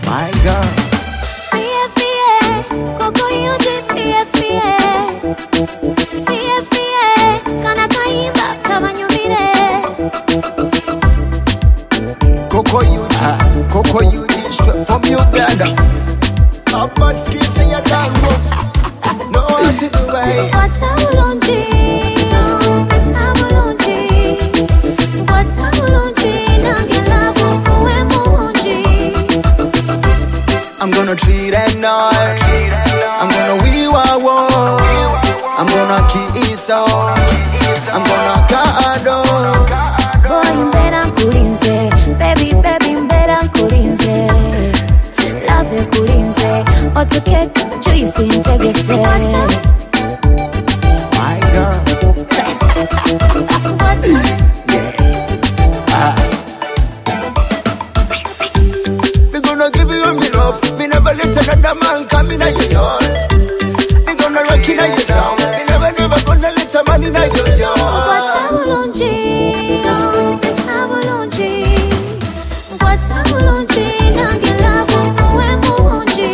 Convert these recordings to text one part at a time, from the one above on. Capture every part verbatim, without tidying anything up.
My God. Fie fie, koko yuji fie fie. Fie fie, kana kaimba kama nyumire. Koko Yuji, Koko Yuji, straight from Uganda. Up bad skills in your tango. No one to do right. Wata ulonji, pesa ulonji. Wata ulonji, nangelavu kuwe muonji. I'm gonna treat at night. I'm gonna wiwa wo. I'm gonna kiss on. I'm gonna kado. Boy mbera nkulinze, baby baby mbera nkulinze. Love kulinze, otuke juice integese. My God. We gonna give you me love. We never let another man come in your yard. We gonna rock in your sound. We never never gonna let a man in your yard. Wata ulonji, pesa ulonji. Wata ulonji, nangelavu kuwe muonji.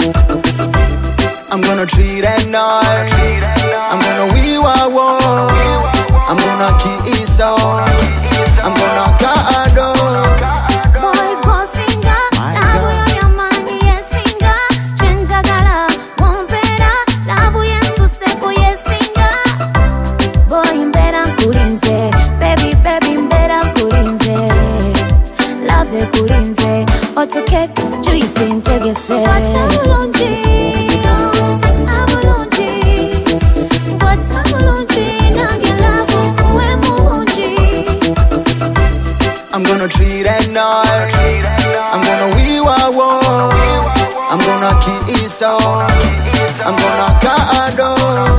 I'm gonna treat at night. I'm gonna wiwa wo. I'm gonna kiss on. I'm gonna kado. Boy bosinga, lavu yo yamani yesinga. Chenjagala, wompera, lavu yesu seko yesinga. Boy mbera nkulinze, baby baby mbera nkulinze. Love kulinze, otuke juice integese. Wata ulonji, pesa ulonji. Wata ulonji, nangelavu kuwe muonji. I'm gonna treat at night. I'm gonna wiwa wo. I'm gonna kiss on. I'm gonna kado.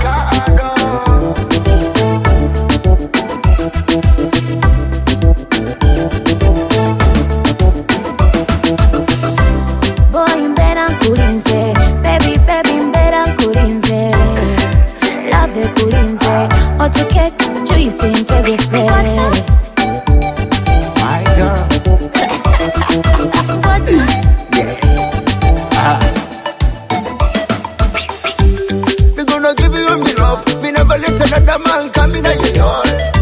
Boy mbera nkulinze, baby baby mbera nkulinze. Love kulinze, otuke juice integese. My God. We gonna give you me love. We never let another man come in your yard.